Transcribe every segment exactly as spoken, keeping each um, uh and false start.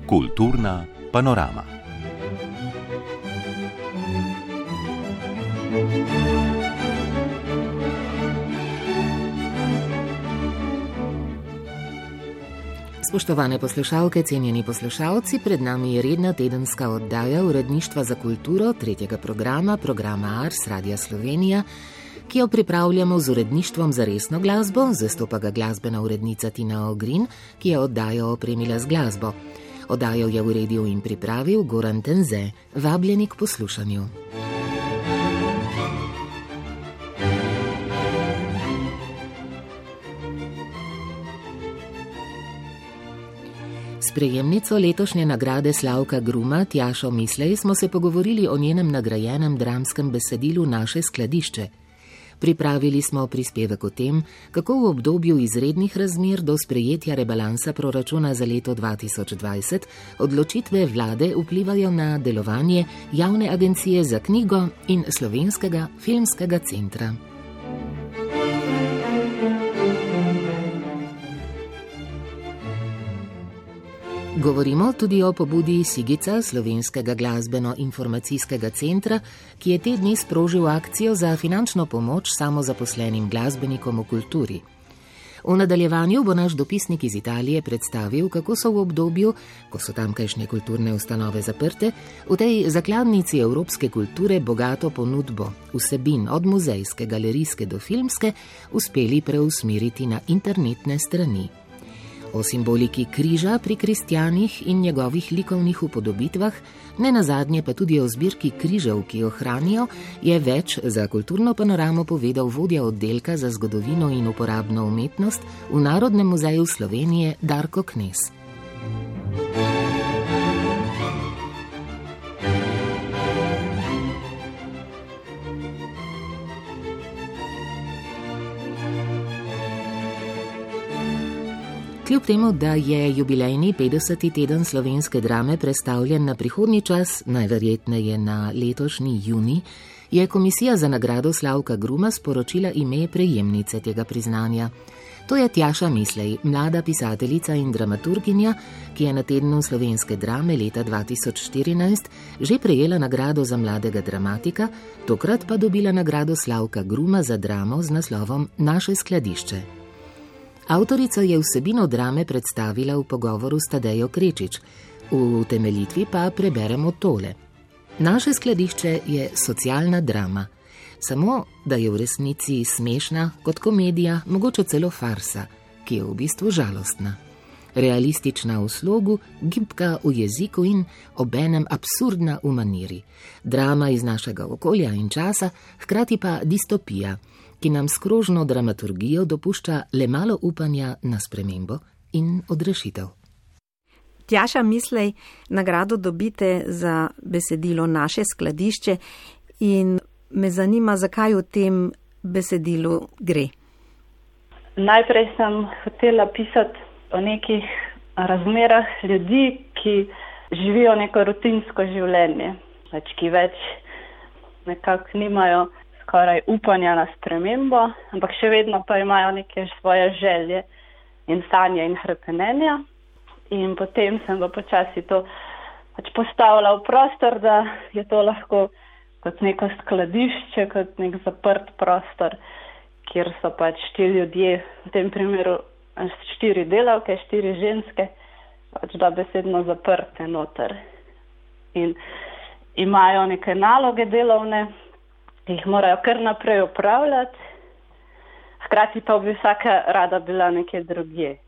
Kulturna panorama. Spoštovane poslušalke, cenjeni poslušalci, pred nami je redna tedenska oddaja Uredništva za kulturo tretjega programa, programa Ars Radia Slovenija, ki jo pripravljamo z uredništvom za resno glasbo, zastopa ga glasbena urednica Tina Ogrin, ki je oddajo opremila z glasbo. Oddajo je uredil in pripravil Goran Tenze, vabljeni k poslušanju. S prejemnico letošnje nagrade Slavka Gruma, Tjašo Mislej, smo se pogovorili o njenem nagrajenem dramskem besedilu Naše skladišče. Pripravili smo prispevek o tem, kako v obdobju izrednih razmer do sprejetja rebalansa proračuna za leto dva tisoč dvajset odločitve vlade vplivajo na delovanje Javne agencije za knjigo in Slovenskega filmskega centra. Govorimo tudi o pobudi Sigica, Slovenskega glasbeno-informacijskega centra, ki je te dni sprožil akcijo za finančno pomoč samozaposlenim glasbenikom v kulturi. V nadaljevanju bo naš dopisnik iz Italije predstavil, kako so v obdobju, ko so tamkajšnje kulturne ustanove zaprte, v tej zakladnici evropske kulture bogato ponudbo vsebin od muzejske, galerijske do filmske uspeli preusmeriti na internetne strani. O simboliki križa pri kristjanih in njegovih likovnih upodobitvah, ne nazadnje pa tudi o zbirki križev, ki jo hranijo, je več za kulturno panoramo povedal vodja oddelka za zgodovino in uporabno umetnost v Narodnem muzeju Slovenije Darko Knez. Kljub temu, da je jubilejni petdeseti teden slovenske drame prestavljen na prihodnji čas, najverjetneje na letošnji junij, je Komisija za nagrado Slavka Gruma sporočila ime prejemnice tega priznanja. To je Tjaša Mislej, mlada pisateljica in dramaturginja, ki je na tednu slovenske drame leta dva tisoč štirinajst že prejela nagrado za mladega dramatika, tokrat pa dobila nagrado Slavka Gruma za dramo z naslovom Naše skladišče. Avtorica je vsebino drame predstavila v pogovoru s Tadejo Krečič, v utemeljitvi pa preberemo tole. Naše skladišče je socialna drama, samo da je v resnici smešna kot komedija, mogoče celo farsa, ki je v bistvu žalostna. Realistična v slogu, gibka v jeziku in obenem absurdna v maniri. Drama iz našega okolja in časa, hkrati pa distopija, ki nam s krožno dramaturgijo dopušča le malo upanja na spremembo in odrešitev. Tjaša Mislej, nagrado dobite za besedilo Naše skladišče in me zanima, zakaj v tem besedilu gre. Najprej sem hotela pisati o nekih razmerah ljudi, ki živijo neko rutinsko življenje, več ki več nekako nimajo skoraj upanja na spremembo, ampak še vedno pa imajo neke svoje želje in sanje in hrepenenja. In potem sem pa počasi to pač postavila v prostor, da je to lahko kot neko skladišče, kot nek zaprt prostor, kjer so pač ti ljudje, v tem primeru štiri delavke, štiri ženske, pač da besedno zaprte noter. In imajo neke naloge delovne, jih morajo kar naprej upravljati, hkrati pa bi vsaka rada bila nekje drugje.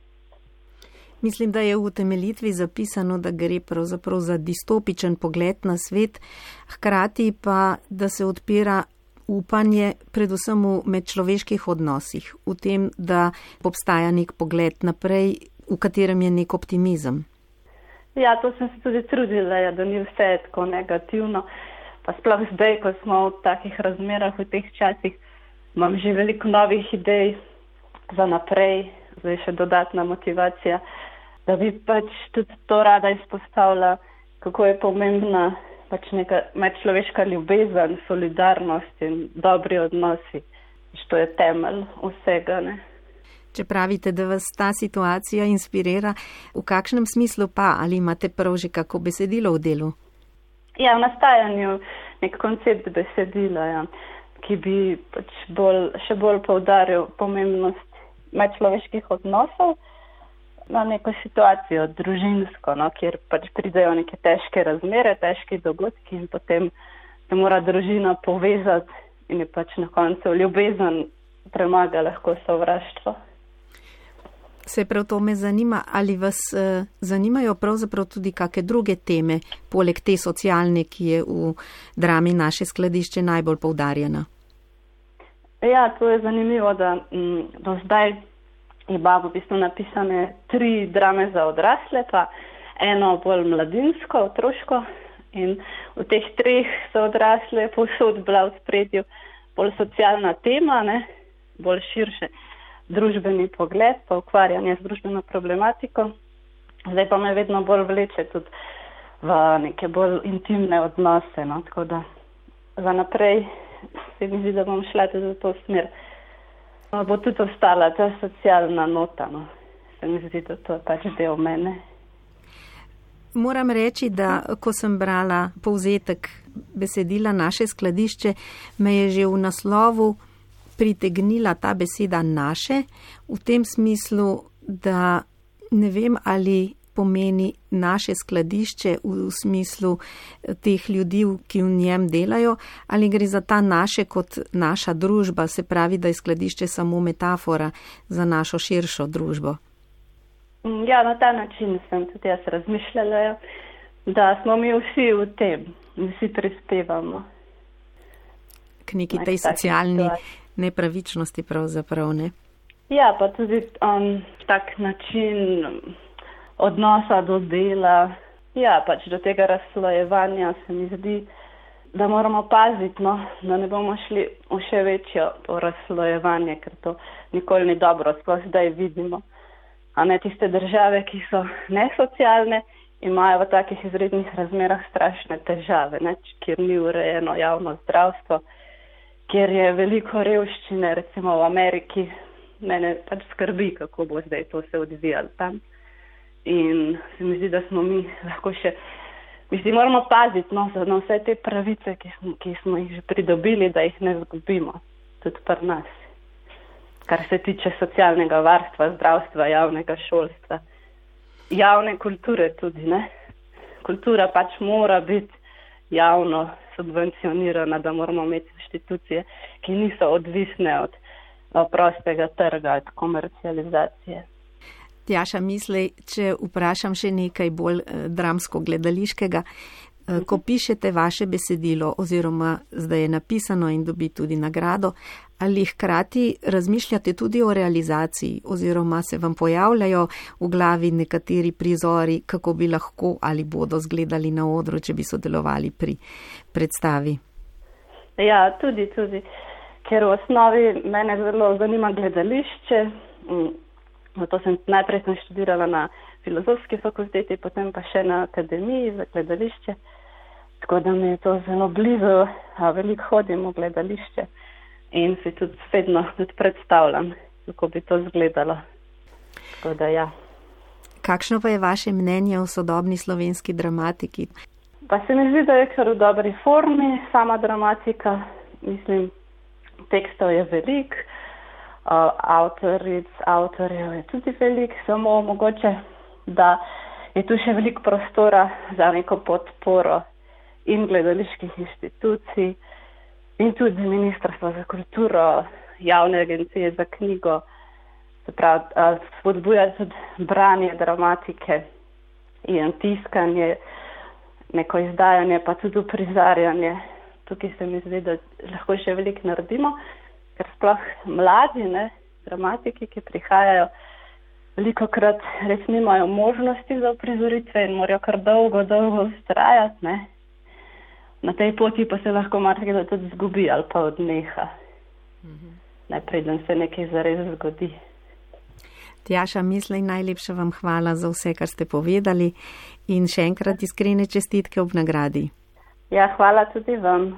Mislim, da je v utemeljitvi zapisano, da gre pravzaprav za distopičen pogled na svet, hkrati pa, da se odpira upanje predvsem v medčloveških odnosih, v tem, da obstaja nek pogled naprej, v katerem je nek optimizem. Ja, to sem se tudi trudila, ja, da ni vse tako negativno. Pa sploh zdaj, ko smo v takih razmerah, v teh časih, imam že veliko novih idej za naprej, zdaj še dodatna motivacija, da bi pač tudi to rada izpostavila, kako je pomembna pač neka medčloveška ljubezen, solidarnost in dobri odnosi, što je temelj vsega, ne. Če pravite, da vas ta situacija inspirira, v kakšnem smislu pa, ali imate prav že kako besedilo v delu? Ja, v nastajanju nek koncept besedila, ja, ki bi pač bolj, še bolj poudaril pomembnost medčloveških odnosov na neko situacijo družinsko, no, kjer pač pridejo neke težke razmere, težki dogodki in potem se mora družina povezati in je pač na koncu ljubezen premaga lahko sovraštvo. Se prav to me zanima, ali vas eh, zanimajo pravzaprav tudi kakšne druge teme, poleg te socialne, ki je v drami Naše skladišče najbolj poudarjena? Ja, to je zanimivo, da m, do zdaj je babo v bistvu napisane tri drame za odrasle, pa eno bolj mladinsko, otroško in v teh treh za odrasle povsod bila v spredju bolj socialna tema, ne, bolj širše družbeni pogled, pa ukvarjanje z družbeno problematiko. Zdaj pa me vedno bolj vleče tudi v neke bolj intimne odnose, no, tako da za naprej se mi zdi, da bom šla tudi v to smer. No, bo tudi ostala ta socialna nota, no. Se mi zdi, da to je pač del mene. Moram reči, da ko sem brala povzetek besedila Naše skladišče, me je že v naslovu pritegnila ta beseda naše, v tem smislu, da ne vem, ali pomeni naše skladišče v smislu teh ljudi, ki v njem delajo, ali gre za ta naše kot naša družba, se pravi, da je skladišče samo metafora za našo širšo družbo. Ja, na ta način sem tudi jaz razmišljala, da smo mi vsi v tem, vsi prispevamo. K neki tej socialni nepravičnosti pravzaprav, ne? Ja, pa tudi um, tak način odnosa do dela, ja, pač do tega razslojevanja se mi zdi, da moramo paziti, no, da ne bomo šli v še večjo razslojevanje, ker to nikoli ni dobro, sploh zdaj vidimo. A ne tiste države, ki so nesocialne, imajo v takih izrednih razmerah strašne težave, ne, kjer ni urejeno javno zdravstvo, kjer je veliko revščine, recimo v Ameriki, mene pač skrbi, kako bo zdaj to se odvijalo tam. In se mi zdi, da smo mi lahko še, mislim, moramo paziti, no, na vse te pravice, ki smo, ki smo jih že pridobili, da jih ne zgubimo, tudi pri nas. Kar se tiče socialnega varstva, zdravstva, javnega šolstva, javne kulture tudi, ne. Kultura pač mora biti javno subvencionirana, da moramo imeti inštitucije, ki niso odvisne od prostega trga, od komercializacije. Tjaša, misli, če vprašam še nekaj bolj dramsko-gledališkega, ko pišete vaše besedilo oziroma zdaj je napisano in dobi tudi nagrado, ali hkrati razmišljate tudi o realizaciji oziroma se vam pojavljajo v glavi nekateri prizori, kako bi lahko ali bodo izgledali na odru, če bi sodelovali pri predstavi? Ja, tudi, tudi, ker v osnovi mene zelo zanima gledališče. To sem najprej sem študirala na filozofski fakulteti, potem pa še na akademiji za gledališče. Tako da mi je to zelo blizu, a veliko hodim v gledališče in si tudi vedno tudi predstavljam, kako bi to izgledalo. Tako da ja. Kakšno pa je vaše mnenje o sodobni slovenski dramatiki? Pa se mi zdi, da je kar v dobri formi sama dramatika. Mislim, tekstov je veliko, uh, avtoric, avtorjev je tudi veliko, samo mogoče, da je tu še veliko prostora za neko podporo in gledaliških inštitucij in tudi Ministrstva za kulturo, javne agencije za knjigo, se pravi, spodbuja tudi branje dramatike in tiskanje, neko izdajanje, pa tudi prizarjanje. Tukaj se mi zdi, da lahko še veliko naredimo, ker sploh mladi, ne, dramatiki, ki prihajajo, velikokrat res nimajo možnosti za uprizoritve in morajo kar dolgo, dolgo vztrajati, ne. Na tej poti pa se lahko marsikdo tudi zgubi ali pa odneha. Mhm. Najprej, da se nekaj zares zgodi. Tjaša, mislim, najlepša vam hvala za vse, kar ste povedali in še enkrat iskrene čestitke ob nagradi. Ja, hvala tudi vam.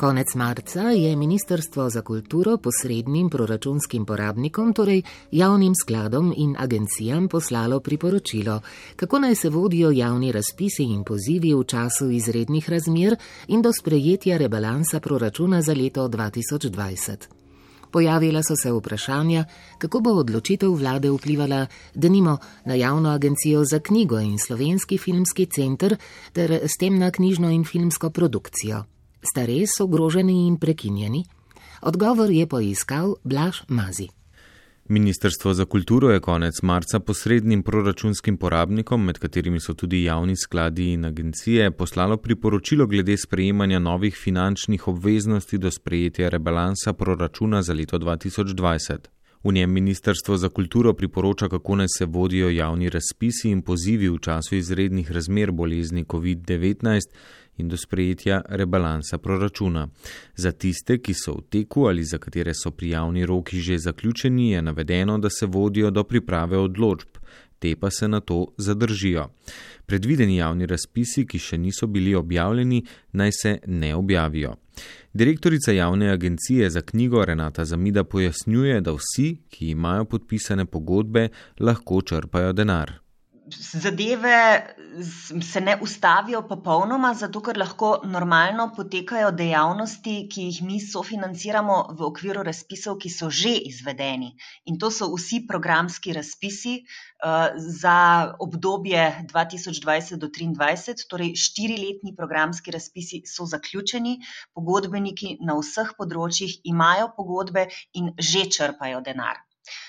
Konec marca je Ministrstvo za kulturo posrednim proračunskim porabnikom, torej javnim skladom in agencijam poslalo priporočilo, kako naj se vodijo javni razpisi in pozivi v času izrednih razmer in do sprejetja rebalansa proračuna za leto dva tisoč dvajset. Pojavila so se vprašanja, kako bo odločitev vlade vplivala denimo na javno agencijo za knjigo in Slovenski filmski center ter s tem na knjižno in filmsko produkcijo. Sta res ogroženi in prekinjeni? Odgovor je poiskal Blaž Mazi. Ministrstvo za kulturo je konec marca posrednim proračunskim porabnikom, med katerimi so tudi javni skladi in agencije, poslalo priporočilo glede sprejemanja novih finančnih obveznosti do sprejetja rebalansa proračuna za leto dva tisoč dvajset. V njem Ministrstvo za kulturo priporoča, kako naj se vodijo javni razpisi in pozivi v času izrednih razmer bolezni covid devetnajst in do sprejetja rebalansa proračuna. Za tiste, ki so v teku ali za katere so prijavni roki že zaključeni, je navedeno, da se vodijo do priprave odločb, te pa se na to zadržijo. Predvideni javni razpisi, ki še niso bili objavljeni, naj se ne objavijo. Direktorica javne agencije za knjigo Renata Zamida pojasnjuje, da vsi, ki imajo podpisane pogodbe, lahko črpajo denar. Zadeve se ne ustavijo popolnoma, zato ker lahko normalno potekajo dejavnosti, ki jih mi sofinanciramo v okviru razpisov, ki so že izvedeni. In to so vsi programski razpisi uh, za obdobje dva tisoč dvajset do triindvajset, torej štiriletni programski razpisi so zaključeni, pogodbeniki na vseh področjih imajo pogodbe in že črpajo denar.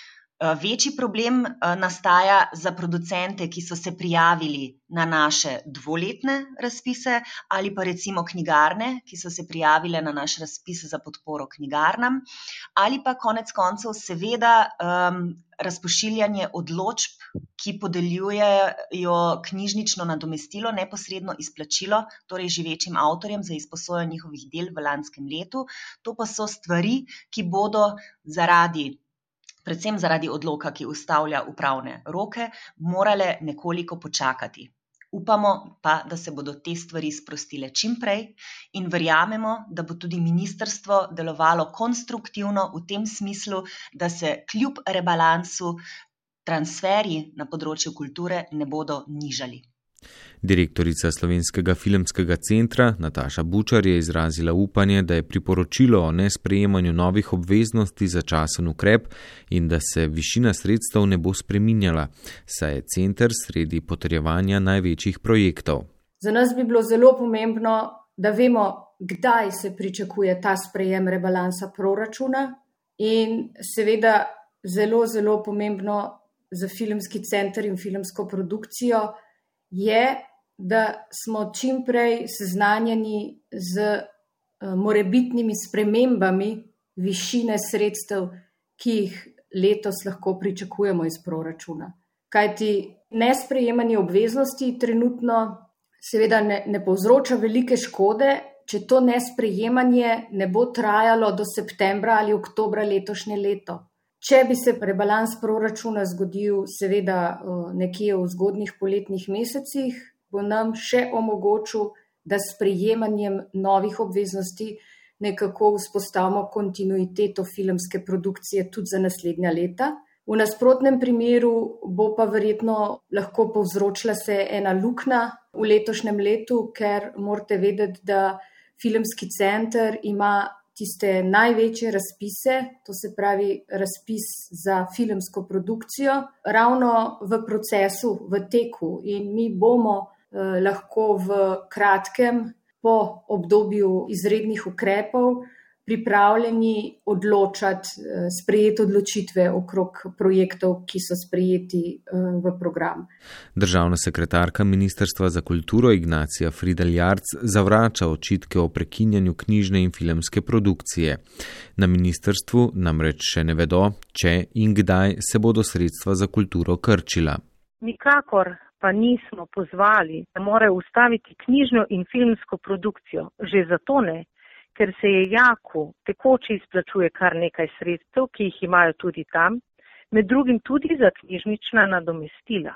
Večji problem nastaja za producente, ki so se prijavili na naše dvoletne razpise ali pa recimo knjigarne, ki so se prijavile na naš razpis za podporo knjigarnam ali pa konec koncev seveda um, razpošiljanje odločb, ki podeljujejo knjižnično nadomestilo, neposredno izplačilo, torej živečim avtorjem za izposojo njihovih del v lanskem letu. To pa so stvari, ki bodo zaradi predvsem zaradi odloka, ki ustavlja upravne roke, morale nekoliko počakati. Upamo pa, da se bodo te stvari sprostile čim prej in verjamemo, da bo tudi ministrstvo delovalo konstruktivno v tem smislu, da se kljub rebalansu transferji na področju kulture ne bodo nižali. Direktorica Slovenskega filmskega centra Nataša Bučar je izrazila upanje, da je priporočilo o nesprejemanju novih obveznosti začasen ukrep in da se višina sredstev ne bo spreminjala, saj je center sredi potrjevanja največjih projektov. Za nas bi bilo zelo pomembno, da vemo, kdaj se pričakuje ta sprejem rebalansa proračuna in seveda zelo, zelo pomembno za filmski center in filmsko produkcijo je, da smo čim prej seznanjeni z morebitnimi spremembami višine sredstev, ki jih letos lahko pričakujemo iz proračuna. Kajti nesprejemanje obveznosti trenutno seveda ne, ne povzroča velike škode, če to nesprejemanje ne bo trajalo do septembra ali oktobra letošnje leto. Če bi se rebalans proračuna zgodil seveda nekje v zgodnjih poletnih mesecih, bo nam še omogočil, da s sprejemanjem novih obveznosti nekako vzpostavimo kontinuiteto filmske produkcije tudi za naslednja leta. V nasprotnem primeru bo pa verjetno lahko povzročila se ena luknja v letošnjem letu, ker morate vedeti, da filmski center ima tiste največje razpise, to se pravi razpis za filmsko produkcijo, ravno v procesu, v teku in mi bomo eh, lahko v kratkem, po obdobju izrednih ukrepov, pripravljeni odločati, sprejeti odločitve okrog projektov, ki so sprejeti v program. Državna sekretarka Ministrstva za kulturo Ignacija Frideljarc zavrača očitke o prekinjanju knjižne in filmske produkcije. Na ministrstvu namreč še ne vedo, če in kdaj se bodo sredstva za kulturo krčila. Nikakor pa nismo pozvali, da morajo ustaviti knjižno in filmsko produkcijo. Že zato ne, ker se je Jaku tekoče izplačuje kar nekaj sredstev, ki jih imajo tudi tam, med drugim tudi za knjižnična nadomestila.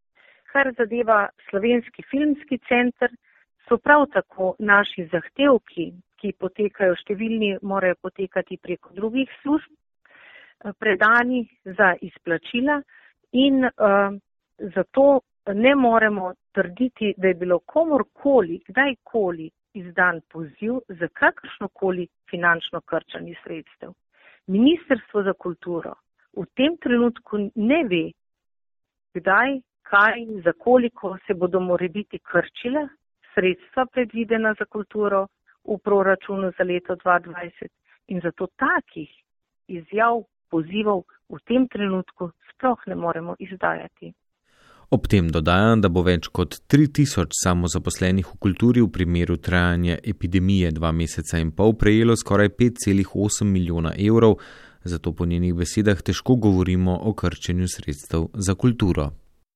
Kar zadeva Slovenski filmski center, so prav tako naši zahtevki, ki potekajo številni, morajo potekati preko drugih služb, predani za izplačila in uh, zato ne moremo trditi, da je bilo komorkoli, kdajkoli izdan poziv za kakršnokoli finančno krčanje sredstev. Ministrstvo za kulturo v tem trenutku ne ve, kdaj, kaj, za koliko se bodo morebiti krčile sredstva predvidena za kulturo v proračunu za leto dva tisoč dvajset in zato takih izjav, pozivov v tem trenutku sploh ne moremo izdajati. Ob tem dodajam, da bo več kot tri tisoč samozaposlenih v kulturi v primeru trajanja epidemije dva meseca in pol prejelo skoraj pet celih osem milijona evrov, zato po njenih besedah težko govorimo o krčenju sredstev za kulturo.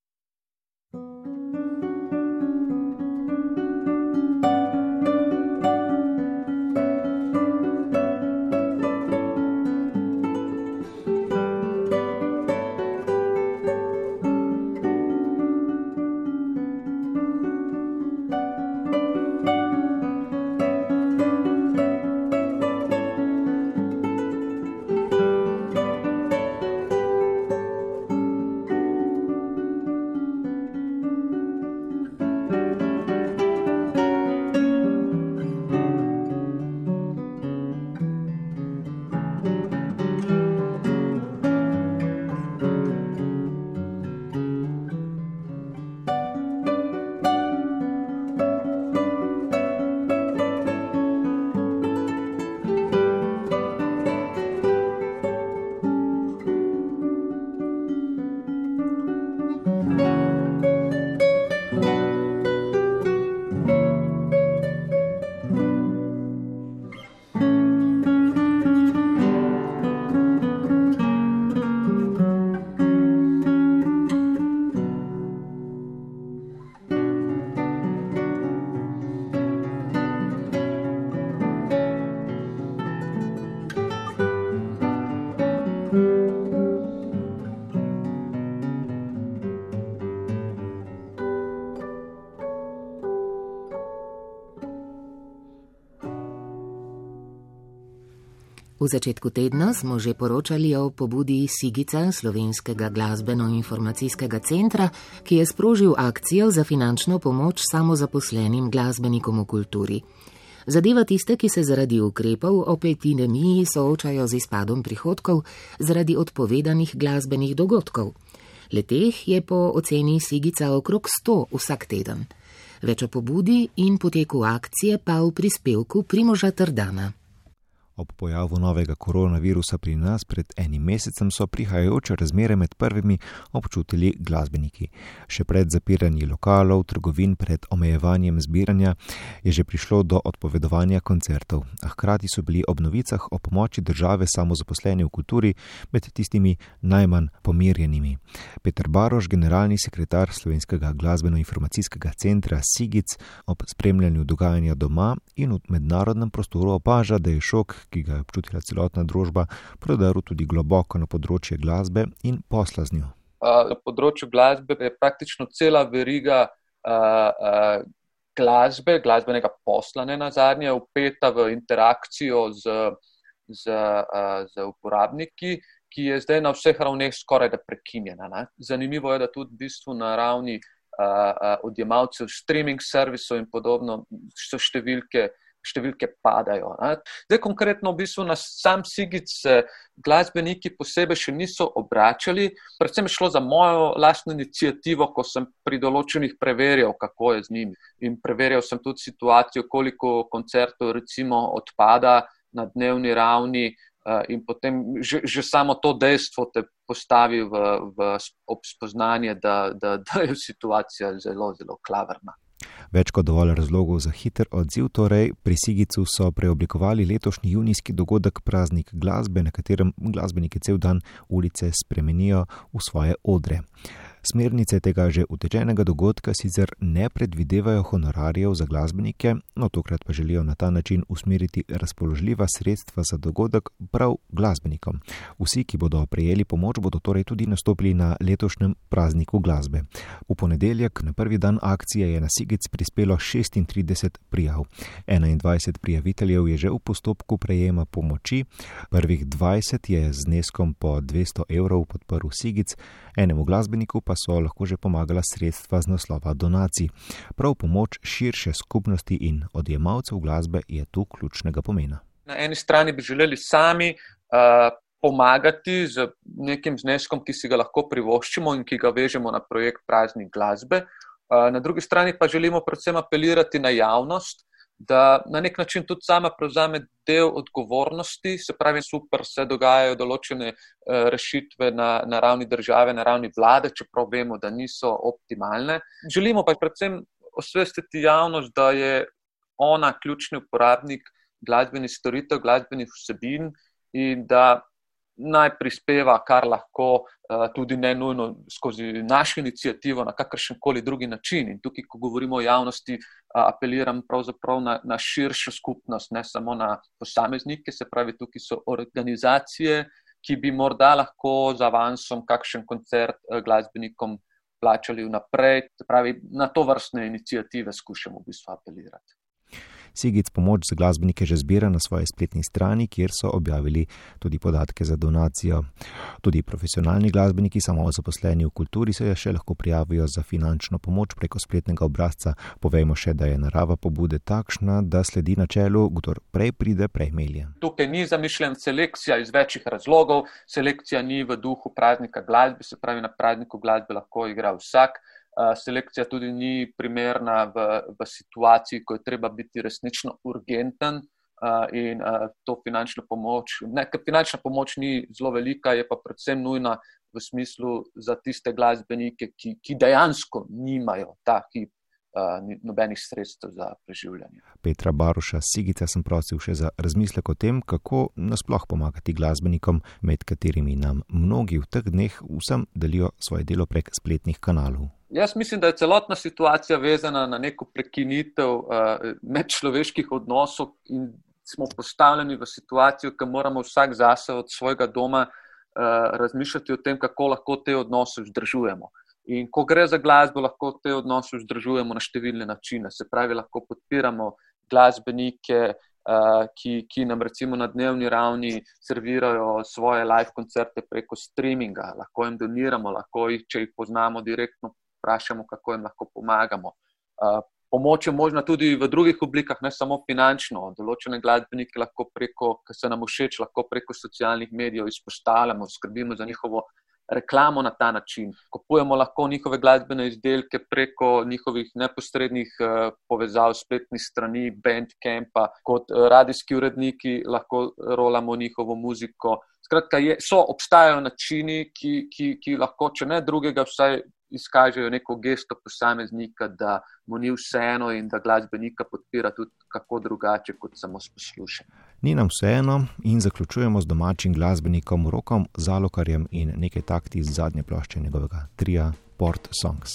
V začetku tedna smo že poročali o pobudi Sigica, slovenskega glasbeno-informacijskega centra, ki je sprožil akcijo za finančno pomoč samozaposlenim glasbenikom v kulturi. Zadeva tiste, ki se zaradi ukrepov ob epidemiji soočajo z izpadom prihodkov zaradi odpovedanih glasbenih dogodkov. Le-teh je po oceni Sigica okrog sto vsak teden. Več o pobudi in poteku akcije pa v prispevku Primoža Trdana. Ob pojavu novega koronavirusa pri nas pred enim mesecem so prihajajoče razmere med prvimi občutili glasbeniki. Še pred zapiranjem lokalov, trgovin, pred omejevanjem zbiranja je že prišlo do odpovedovanja koncertov, a hkrati so bili ob novicah o pomoči države samozaposleni v kulturi med tistimi najmanj pomirjenimi. Peter Baroš, generalni sekretar Slovenskega glasbeno-informacijskega centra Sigic, ob spremljanju dogajanja doma in v mednarodnem prostoru opaža, da je šok, ki ga je občutila celotna družba, prodrl tudi globoko na področje glasbe in posla z njo. Na področju glasbe je praktično cela veriga uh, uh, glasbe, glasbenega posla ne nazadnje, vpeta v interakcijo z, z, uh, z uporabniki, ki je zdaj na vseh ravneh skoraj da prekinjena. Ne? Zanimivo je, da tudi v bistvu na ravni uh, uh, odjemalcev streaming servisov in podobno so številke številke padajo. Ne? Zdaj konkretno v bistvu na sam Sigic glasbeniki posebej še niso obračali, predvsem je šlo za mojo lastno iniciativo, ko sem pri določenih preverjal, kako je z njimi. In preverjal sem tudi situacijo, koliko koncertov recimo odpada na dnevni ravni in potem že, že samo to dejstvo te postavi v, v obspoznanje, da, da, da je situacija zelo, zelo klavrna. Več kot dovolj razlogov za hiter odziv, torej pri Sigicu so preoblikovali letošnji junijski dogodek Praznik glasbe, na katerem glasbeniki cel dan ulice spremenijo v svoje odre. Smernice tega že utečenega dogodka sicer ne predvidevajo honorarjev za glasbenike, no tokrat pa želijo na ta način usmeriti razpoložljiva sredstva za dogodek prav glasbenikom. Vsi, ki bodo prejeli pomoč, bodo torej tudi nastopili na letošnjem prazniku glasbe. V ponedeljek na prvi dan akcije je na Sigic prispelo šestintrideset prijav. enaindvajset prijaviteljev je že v postopku prejema pomoči, prvih dvajset je z zneskom po dvesto evrov podprl Sigic, enemu glasbeniku pa so lahko že pomagala sredstva z naslova donacij. Prav pomoč širše skupnosti in odjemalcev glasbe je tu ključnega pomena. Na eni strani bi želeli sami uh, pomagati z nekim zneskom, ki si ga lahko privoščimo in ki ga vežemo na projekt Praznik glasbe. Uh, na drugi strani pa želimo predvsem apelirati na javnost, da na nek način tudi sama prevzame del odgovornosti, se pravi super, se dogajajo določene uh, rešitve na, na ravni države, na ravni vlade, čeprav vemo, da niso optimalne. Želimo pa predvsem osvestiti javnost, da je ona ključni uporabnik glasbenih storitev, glasbenih vsebin in da naj prispeva, kar lahko, uh, tudi ne nujno skozi našo inicijativo, na kakršen koli drugi način. In tukaj, ko govorimo o javnosti, uh, apeliram pravzaprav na, na širšo skupnost, ne samo na posameznike, se pravi, tukaj so organizacije, ki bi morda lahko z avansom kakšen koncert uh, glasbenikom plačali vnaprej, se pravi, na to vrstne inicijative skušamo v bistvu apelirati. Sigic pomoč za glasbenike že zbira na svoji spletni strani, kjer so objavili tudi podatke za donacijo. Tudi profesionalni glasbeniki, samozaposleni v kulturi, se še lahko prijavijo za finančno pomoč preko spletnega obrazca. Povejmo še, da je narava pobude takšna, da sledi načelu, kdor prej pride, prej melje. Tukaj ni zamišljen selekcija iz večjih razlogov, selekcija ni v duhu praznika glasbe, se pravi, na prazniku glasbe lahko igra vsak. Uh, selekcija tudi ni primerna v, v situaciji, ko je treba biti resnično urgenten uh, in uh, to finančno pomoč, ne, ker finančna pomoč ni zelo velika, je pa predvsem nujna v smislu za tiste glasbenike, ki, ki dejansko nimajo ta hip uh, nobenih sredstev za preživljanje. Petra Baruša Sigica sem prosil še za razmislek o tem, kako nasploh pomagati glasbenikom, med katerimi nam mnogi v teh dneh vsem delijo svoje delo prek spletnih kanalov. Jaz mislim, da je celotna situacija vezana na neko prekinitev uh, medčloveških odnosov in smo postavljeni v situacijo, ki moramo vsak zase od svojega doma uh, razmišljati o tem, kako lahko te odnose vzdržujemo. In ko gre za glasbo, lahko te odnose vzdržujemo na številne načine. Se pravi, lahko podpiramo glasbenike, uh, ki, ki nam recimo na dnevni ravni servirajo svoje live koncerte preko streaminga. Lahko jim doniramo, lahko jih, če jih poznamo direktno, vprašamo, kako jim lahko pomagamo. Uh, pomoč je možna tudi v drugih oblikah, ne samo finančno. Določene glasbenike lahko preko, ki se nam všeč, lahko preko socialnih medijev izpostavljamo, skrbimo za njihovo reklamo na ta način. Kupujemo lahko njihove glasbene izdelke preko njihovih neposrednih uh, povezav, spletnih strani, Bandcampa, kot uh, radijski uredniki lahko rolamo njihovo muziko. Skratka, je, so, obstajajo načini, ki, ki, ki lahko, če ne drugega, vsaj izkažejo neko gesto posameznika, da mu ni vseeno in da glasbenika podpira tudi kako drugače kot samo s poslušanjem. Ni nam vseeno in zaključujemo z domačim glasbenikom Rokom Zalokarjem in nekaj takti iz zadnje plošče njegovega tria Port Songs.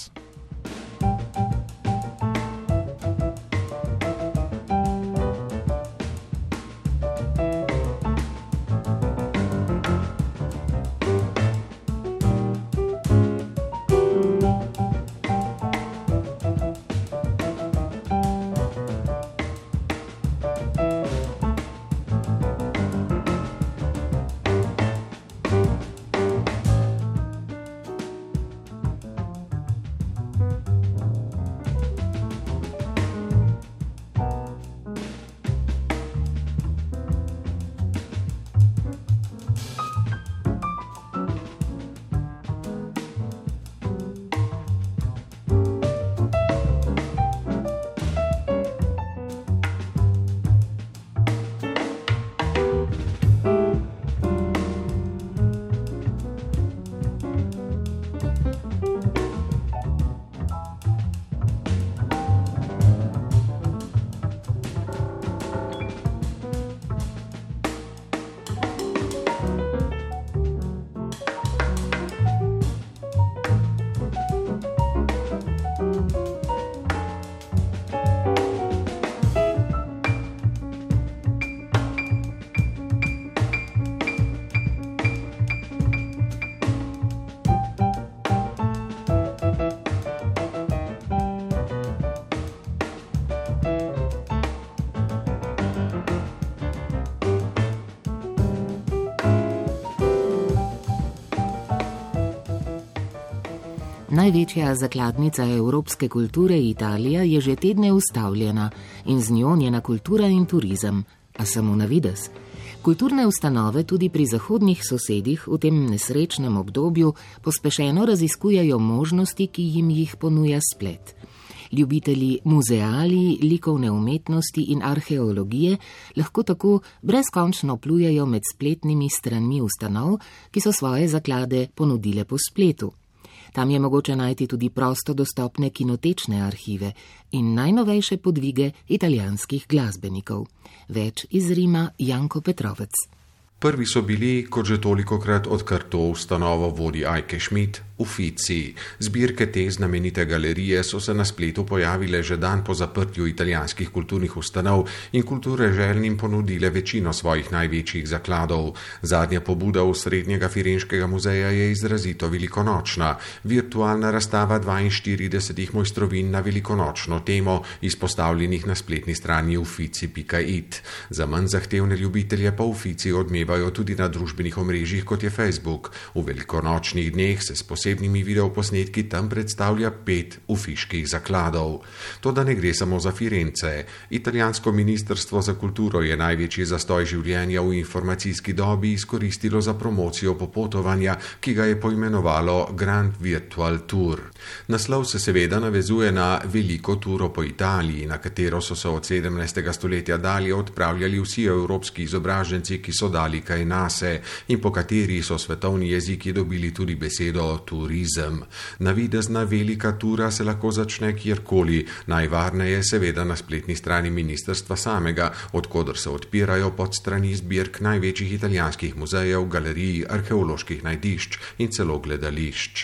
Največja zakladnica evropske kulture Italija je že tedne ustavljena in z njo njena kultura in turizem, a samo na videz. Kulturne ustanove tudi pri zahodnih sosedih v tem nesrečnem obdobju pospešeno raziskujejo možnosti, ki jim jih ponuja splet. Ljubitelji muzeali, likovne umetnosti in arheologije lahko tako brezkončno plujejo med spletnimi stranmi ustanov, ki so svoje zaklade ponudile po spletu. Tam je mogoče najti tudi prosto dostopne kinotečne arhive in najnovejše podvige italijanskih glasbenikov. Več iz Rima Janko Petrovec. Prvi so bili, kot že tolikokrat, odkar to ustanovo vodi Eike Schmidt, Uffizi. Zbirke te znamenite galerije so se na spletu pojavile že dan po zaprtju italijanskih kulturnih ustanov in kulture željnim ponudile večino svojih največjih zakladov. Zadnja pobuda Osrednjega Firenškega muzeja je izrazito velikonočna. Virtualna razstava dvainštiridesetih mojstrovin na velikonočno temo, izpostavljenih na spletni strani uffizi pika it. Za manj zahtevne ljubitelje pa Uffizi odmevajo tudi na družbenih omrežjih, kot je Facebook. V velikonočnih dneh se s posebnimi videoposnetki tam predstavlja pet ufiških zakladov. Toda ne gre samo za Firence. Italijansko ministrstvo za kulturo je največji zastoj življenja v informacijski dobi izkoristilo za promocijo popotovanja, ki ga je poimenovalo Grand Virtual Tour. Naslov se seveda navezuje na veliko turo po Italiji, na katero so se od sedemnajstega stoletja dalje odpravljali vsi evropski izobraženci, ki so dali kaj nase in po kateri so svetovni jeziki dobili tudi besedo turizem. Navidezna velika tura se lahko začne kjerkoli, najvarneje seveda na spletni strani ministrstva samega, odkoder se odpirajo podstrani zbirk največjih italijanskih muzejev, galerij, arheoloških najdišč in celo gledališč.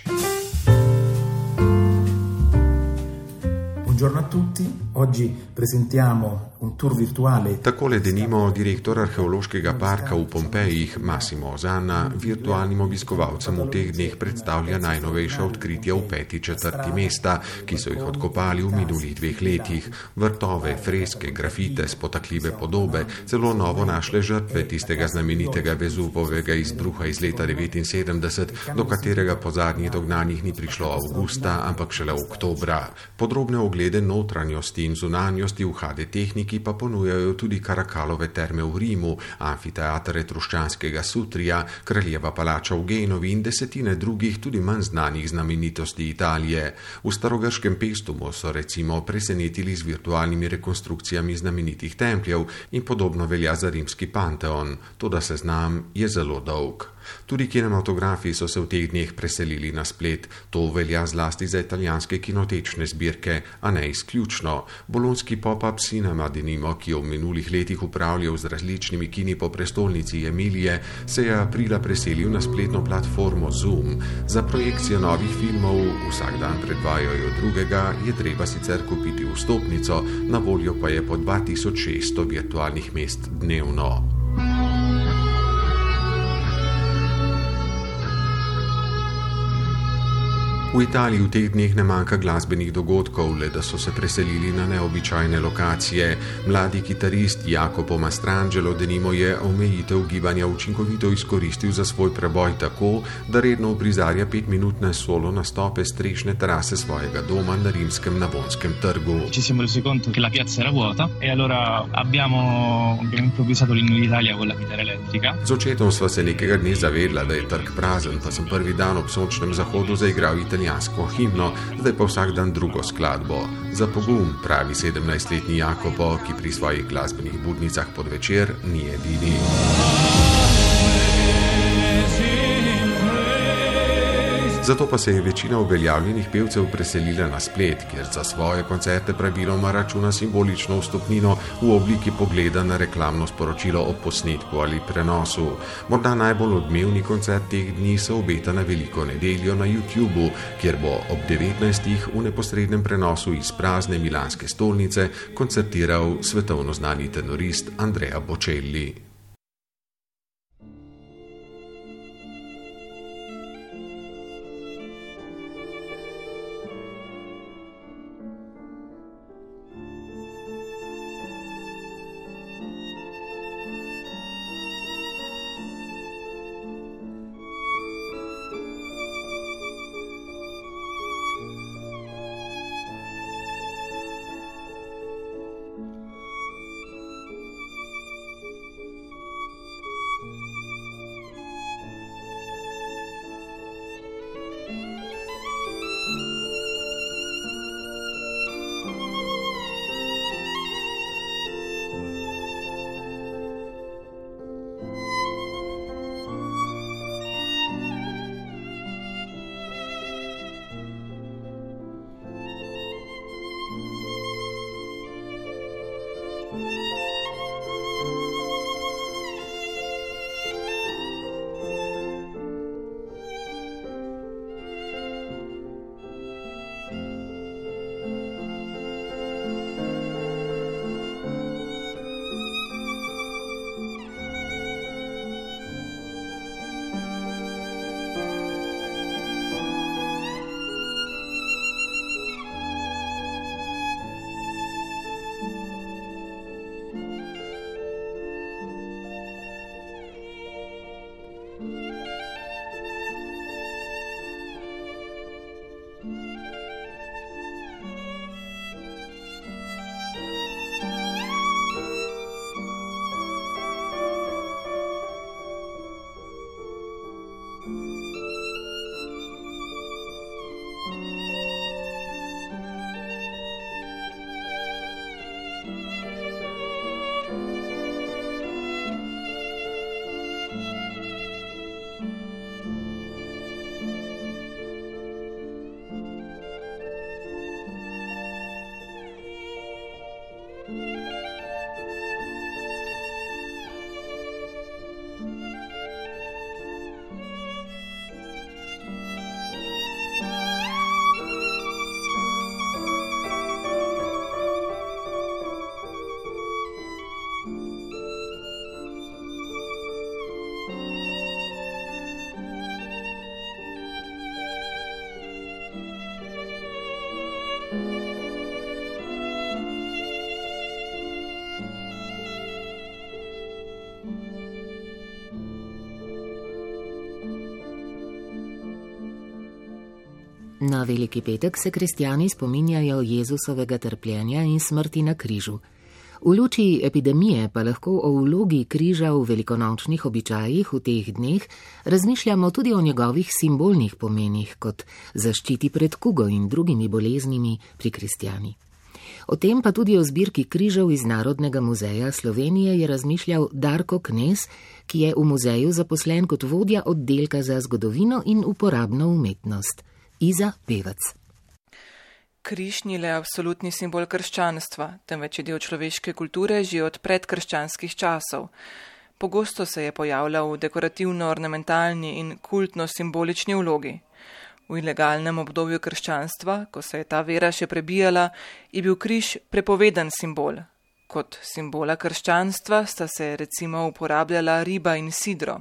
Buongiorno a tutti, oggi presentiamo un tour virtuale. Takole denimo direktor arheološkega parka v Pompejih, Massimo Osanna, virtualnim obiskovalcem v teh dneh predstavlja najnovejša odkritja v peti četrti mesta, ki so jih odkopali v minulih dveh letih. Vrtove, freske, grafite, spotakljive podobe, celo novo našle žrtve tistega znamenitega Vezuvovega izbruha iz leta devetinsedemdeset, do katerega po zadnjih dognanjih ni prišlo avgusta, ampak šele oktobra. Podrobne oglede notranjosti in zunanjosti v ha de tehniki pa ponujajo tudi Karakalove terme v Rimu, amfiteater etruščanskega Sutrija, kraljeva palača v Genovi in desetine drugih tudi manj znanih znamenitosti Italije. V starogrškem Pestumu so recimo presenetili z virtualnimi rekonstrukcijami znamenitih templjev in podobno velja za rimski Panteon, toda seznam je zelo dolg. Tudi kinematografi so se v teh dneh preselili na splet. To velja zlasti za italijanske kinotečne zbirke, a ne izključno. Bolonski pop-up cinema, denimo, ki je v minulih letih upravljal z različnimi kini po prestolnici Emilije, se je aprila preselil na spletno platformo Zoom. Za projekcijo novih filmov, vsak dan predvajajo drugega, je treba sicer kupiti vstopnico, na voljo pa je po dva tisoč šeststo virtualnih mest dnevno. V Italiji v teh dneh ne manjka glasbenih dogodkov, le da so se preselili na neobičajne lokacije. Mladi kitarist Jacopo Mastrangelo denimo je omejitev gibanja učinkovito izkoristil za svoj preboj tako, da redno uprizarja petminutne solo nastope strešne terase svojega doma na rimskem Navonskem trgu. Ci siamo resi conto che la piazza era vuota e allora abbiamo improvvisato l'inno d'Italia con la chitarra elettrica. Z očetom sva se nekega dne zavedla, da je trg prazen, pa sem prvi dan ob sončnem zahodu zaigral italijansko himno, zdaj pa vsak dan drugo skladbo. Za pogum, pravi sedemnajstletni Jacopo, ki pri svojih glasbenih budnicah pod večer ni edini. Zato pa se je večina uveljavljenih pevcev preselila na splet, kjer za svoje koncerte praviloma računa simbolično vstopnino v obliki pogleda na reklamno sporočilo o posnetku ali prenosu. Morda najbolj odmevni koncert teh dni se obeta na Veliko nedeljo na YouTubu, kjer bo ob devetnajstih v neposrednem prenosu iz prazne milanske stolnice koncertiral svetovno znani tenorist Andrea Bocelli. Na Veliki petek se kristjani spominjajo Jezusovega trpljenja in smrti na križu. V luči epidemije pa lahko o vlogi križa v velikonočnih običajih v teh dneh razmišljamo tudi o njegovih simbolnih pomenih, kot zaščiti pred kugo in drugimi boleznimi pri kristjani. O tem pa tudi o zbirki križev iz Narodnega muzeja Slovenije je razmišljal Darko Knez, ki je v muzeju zaposlen kot vodja oddelka za zgodovino in uporabno umetnost. Iza Pevec. Križ ni le absolutni simbol krščanstva, temveč je del človeške kulture že od predkrščanskih časov. Pogosto se je pojavljal v dekorativno-ornamentalni in kultno-simbolični vlogi. V ilegalnem obdobju krščanstva, ko se je ta vera še prebijala, je bil križ prepovedan simbol. Kot simbola krščanstva sta se recimo uporabljala riba in sidro.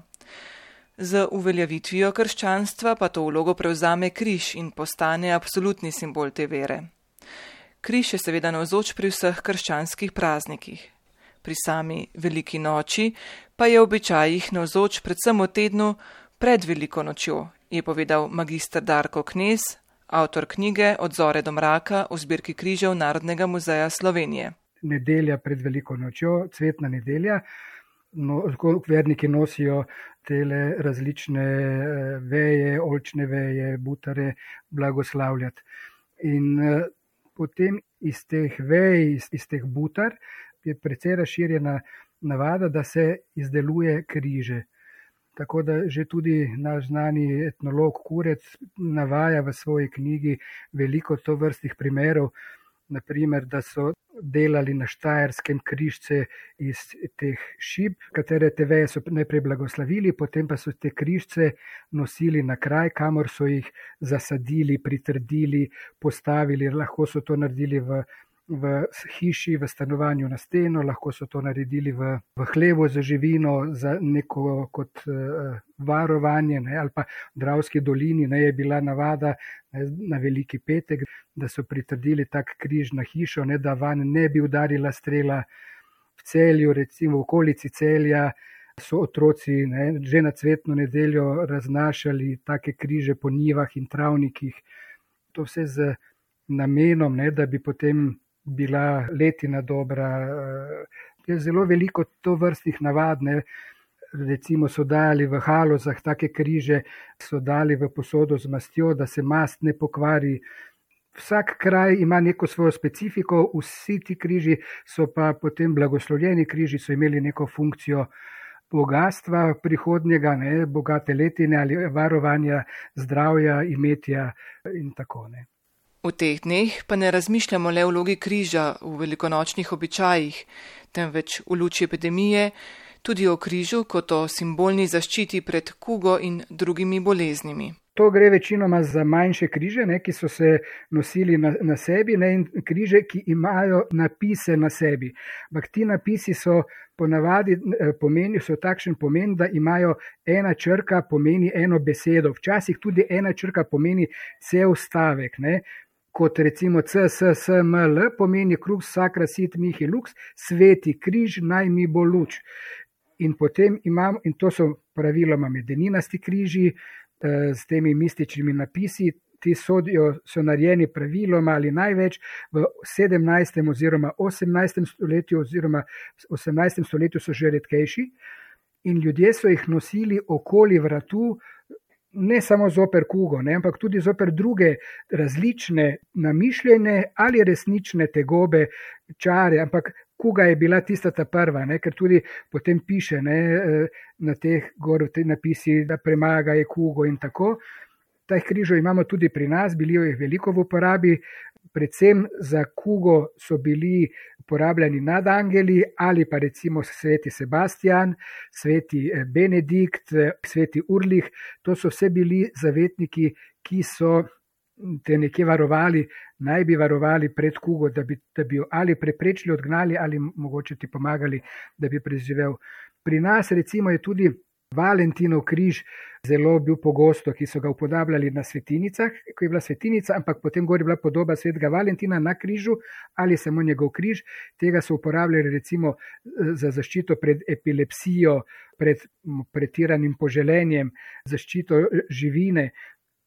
Z uveljavitvijo krščanstva pa to vlogo prevzame križ in postane absolutni simbol te vere. Križ je seveda navzoč pri vseh krščanskih praznikih. Pri sami veliki noči pa je v običajih navzoč predvsem v tednu pred veliko nočjo, je povedal magister Darko Knez, avtor knjige Od zore do mraka v zbirki križev Narodnega muzeja Slovenije. Nedelja pred veliko nočjo, cvetna nedelja, no, verniki nosijo tele različne veje, oljčne veje, butare blagoslavljati. In uh, potem iz teh vej, iz, iz teh butar je precej razširjena navada, da se izdeluje križe. Tako da že tudi naš znani etnolog Kurec navaja v svoji knjigi veliko tovrstnih primerov, naprimer, da so delali na Štajerskem križce iz teh šib, katere te veje so najprej blagoslavili, potem pa so te križce nosili na kraj, kamor so jih zasadili, pritrdili, postavili. Lahko so to naredili v, v hiši, v stanovanju na steno, lahko so to naredili v, v hlevu za živino, za neko kot uh, varovanje, ne, ali pa v Dravski dolini ne, je bila navada ne, na Veliki petek, da so pritrdili tak križ na hišo, ne, da van ne bi udarila strela. V Celju, recimo v okolici Celja, so otroci ne, že na cvetno nedeljo raznašali take križe po njivah in travnikih. To vse z namenom, ne, da bi potem bila letina dobra. Je zelo veliko to vrstnih navad, ne. Recimo so dali v halozah take križe, so dali v posodo z mastjo, da se mast ne pokvari. Vsak kraj ima neko svojo specifiko, vsi ti križi so pa potem blagoslovljeni križi, so imeli neko funkcijo bogatstva prihodnjega, ne, bogate letine ali varovanja zdravja, imetja in tako ne. V teh dneh pa ne razmišljamo le o vlogi križa v velikonočnih običajih, temveč v luči epidemije tudi o križu kot o simbolni zaščiti pred kugo in drugimi boleznimi. To gre večinoma za manjše križe, ne, ki so se nosili na, na sebi, ne, in križe, ki imajo napise na sebi. Ampak ti napisi so ponavadi pomeni, so takšen pomen, da imajo ena črka pomeni eno besedo. Včasih tudi ena črka pomeni cel stavek, ne. Kot recimo C S S M L pomeni crux sacra sit mihi lux, sveti križ naj mi bo luč. In potem imam, in to so praviloma medeninasti križi, s temi mističnimi napisi, ti sodijo, so narejeni praviloma ali največ v sedemnajstem oziroma osemnajstem stoletju oziroma osemnajstem stoletju so že redkejši in ljudje so jih nosili okoli vratu, ne samo zoper kugo, ne, ampak tudi zoper druge različne namišljene ali resnične tegobe, čare, ampak kuga je bila tista ta prva, ne, ker tudi potem piše ne, na teh gor te napisi, da premaga je kugo in tako. Teh križov imamo tudi pri nas, bili jih veliko v uporabi, predvsem za kugo so bili uporabljeni nadangeli ali pa recimo sveti Sebastian, sveti Benedikt, sveti Urlih, to so vse bili zavetniki, ki so te nekje varovali, naj bi varovali pred kugo, da bi, da bi jo ali preprečili, odgnali ali mogoče ti pomagali, da bi preživel. Pri nas recimo je tudi Valentinov križ zelo bil pogosto, ki so ga upodabljali na svetinicah, ko je bila svetinica, ampak potem gor je bila podoba svetega Valentina na križu ali samo njegov križ. Tega so uporabljali recimo za zaščito pred epilepsijo, pred pretiranim poželenjem, zaščito živine.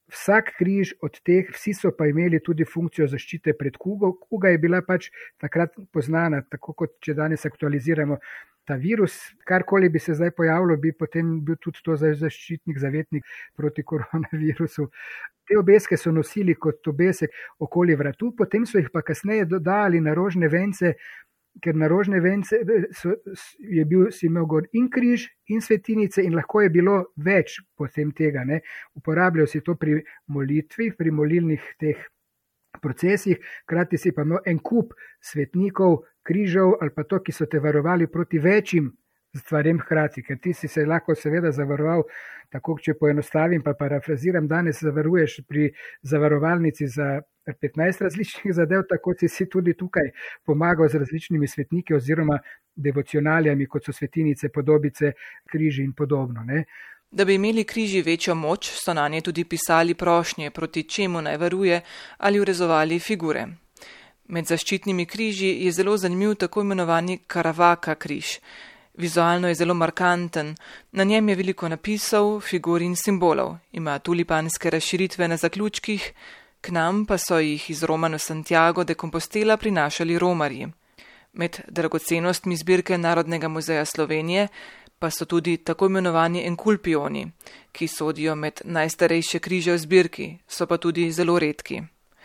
vsak križ od teh, vsi so pa imeli tudi funkcijo zaščite pred kugo. Kuga je bila pač takrat poznana, tako kot če danes aktualiziramo ta virus. Karkoli bi se zdaj pojavilo, bi potem bil tudi to zaščitnik, zavetnik proti koronavirusu. Te obeske so nosili kot obesek okoli vratu, potem so jih pa kasneje dodali na rožne vence, ker na rožne vence so, je bil, si imel gor in križ in svetinice in lahko je bilo več potem tega. Ne. Uporabljajo si to pri molitvi, pri molilnih teh procesih, krati si pa imel en kup svetnikov, križev ali pa to, ki so te varovali proti večjim stvarem hkrati, ker ti si se lahko seveda zavaroval, tako če poenostavim pa parafraziram, danes zavaruješ pri zavarovalnici za petnajst različnih zadev, tako si si tudi tukaj pomagal z različnimi svetniki oziroma devocionalijami, kot so svetinice, podobice, križi in podobno. Ne. Da bi imeli križi večjo moč, so nanje tudi pisali prošnje, proti čemu naj varuje ali urezovali figure. Med zaščitnimi križi je zelo zanimiv tako imenovani Karavaka križ. Vizualno je zelo markanten, na njem je veliko napisov, figur in simbolov, ima tulipanske razširitve na zaključkih, k nam pa so jih iz Romano Santiago de Compostela prinašali romarji. Med dragocenostmi zbirke Narodnega muzeja Slovenije pa so tudi tako imenovani enkulpioni, ki sodijo med najstarejše križe v zbirki, so pa tudi zelo redki.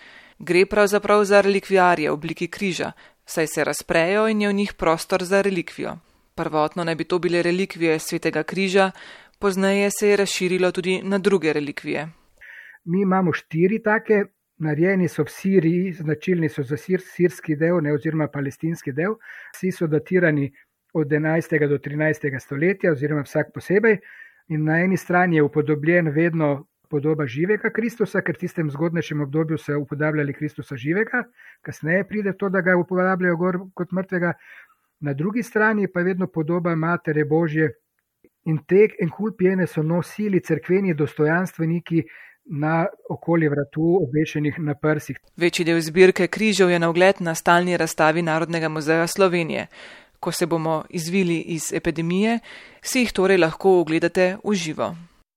Gre pravzaprav za relikvijarje v obliki križa, saj se razprejo in je v njih prostor za relikvijo. Prvotno naj bi to bile relikvije svetega križa, pozneje se je razširilo tudi na druge relikvije. Mi imamo štiri take, narejeni so v Siriji, značilni so za sir, sirski del, ne, oziroma palestinski del. Vsi so datirani od enajstega do trinajstega stoletja, oziroma vsak posebej. In na eni strani je upodobljen vedno podoba živega Kristusa, ker v tistem zgodnejšem obdobju so upodabljali Kristusa živega, kasneje pride to, da ga upodabljajo gor kot mrtvega. Na drugi strani pa je vedno podoba Matere Božje in te enkulpijene so nosili cerkveni dostojanstveniki na okoli vratu obešenih na prsih. Večji del zbirke križev je na ogled na stalni razstavi Narodnega muzeja Slovenije. Ko se bomo izvili iz epidemije, si jih torej lahko ogledate v živo.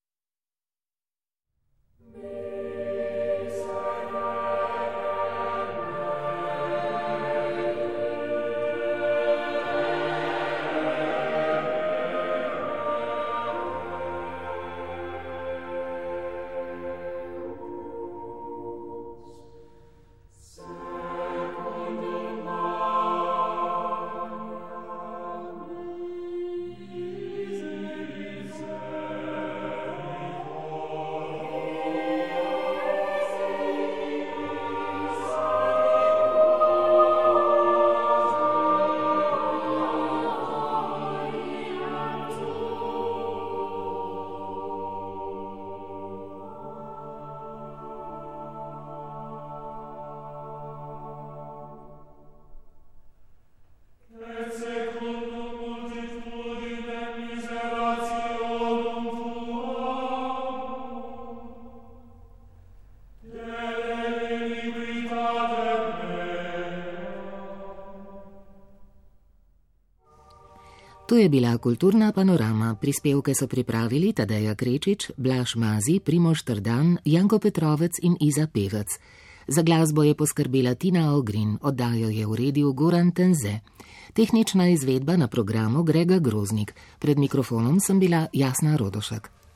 To je bila kulturna panorama. Prispevke so pripravili Tadeja Krečič, Blaž Mazi, Primož Trdan, Janko Petrovec in Iza Pevec. Za glasbo je poskrbela Tina Ogrin, oddajo je uredil Goran Tenze. Tehnična izvedba na programu Grega Groznik. Pred mikrofonom sem bila Jasna Rodošek.